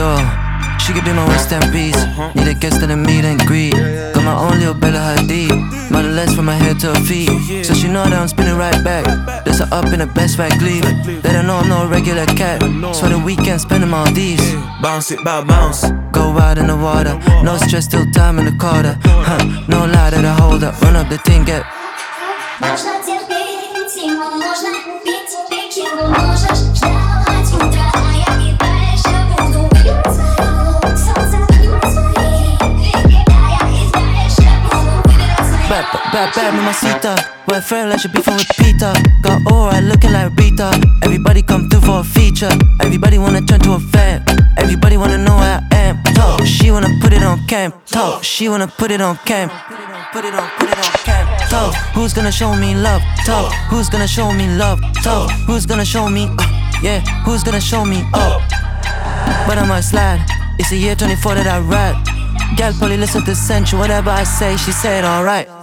Yo, she could be my West End piece. Need a guest at a meet and greet. Got my own little Bella Hadid. Modeless from my head to her feet. So she know that I'm spinning right back. There's a up in the best right leave. They don't know I'm no regular cat. So the weekend spend in Maldives. Bounce it, bounce. Go out in the water. No stress till time in the quarter. No lie to the holder. Run up the thing, get. Можно терпеть, ему можно пить текилу, можешь ждать утра, а я и дальше буду пить свое солнце, пить свои веки, а я и дальше буду выбирать свои. Bad, mamacita. Well, feel like she be from Peter. Got alright looking like Rita. Everybody come through for a feature. Everybody wanna turn to a fan. Everybody wanna know where I am. Talk, she wanna put it on cam. Talk, she wanna put it on cam. Put it on cam. Talk, who's gonna show me love? Talk, who's gonna show me love? Talk, who's gonna show me? Yeah, who's gonna show me up? But I might slide. It's the year 24 that I ride. Gal probably listen to Central. Whatever I say, she said alright.